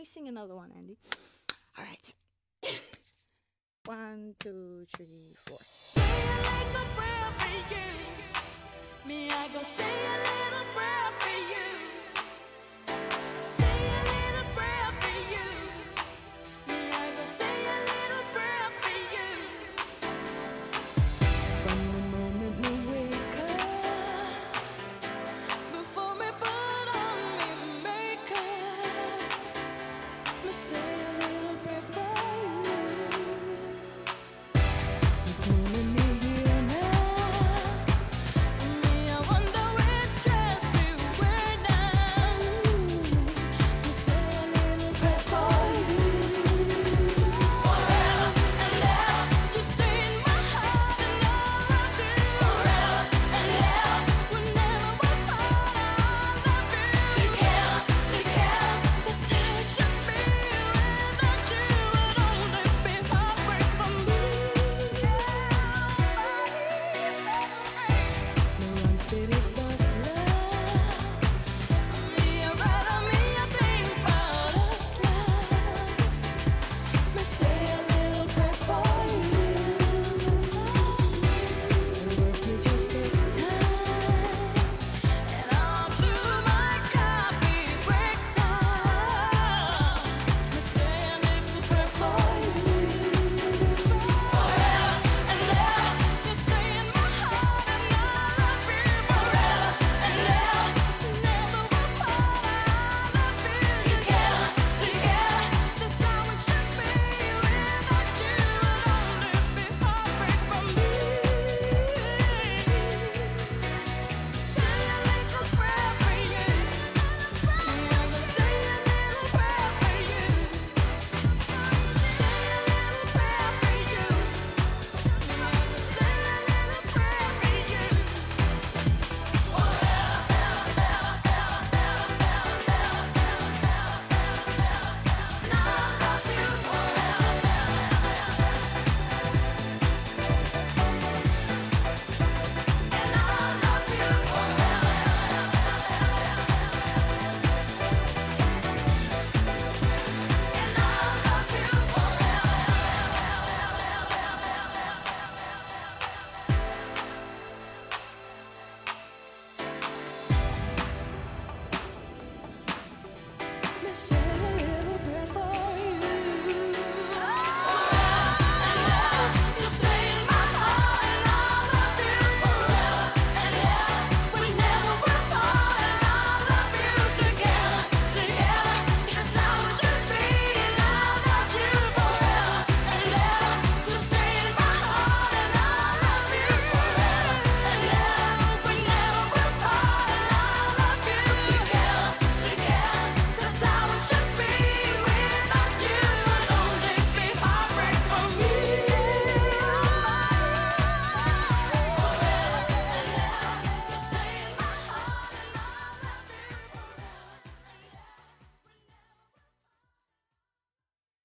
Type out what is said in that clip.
me sing another one, Andy. All right. 1, 2, 3, 4. Say it like a prayer for you. Me, I go say a little prayer for you. Say a little prayer for you. Me, I go say a little prayer for you. From the moment we wake up, before me put on me makeup, me say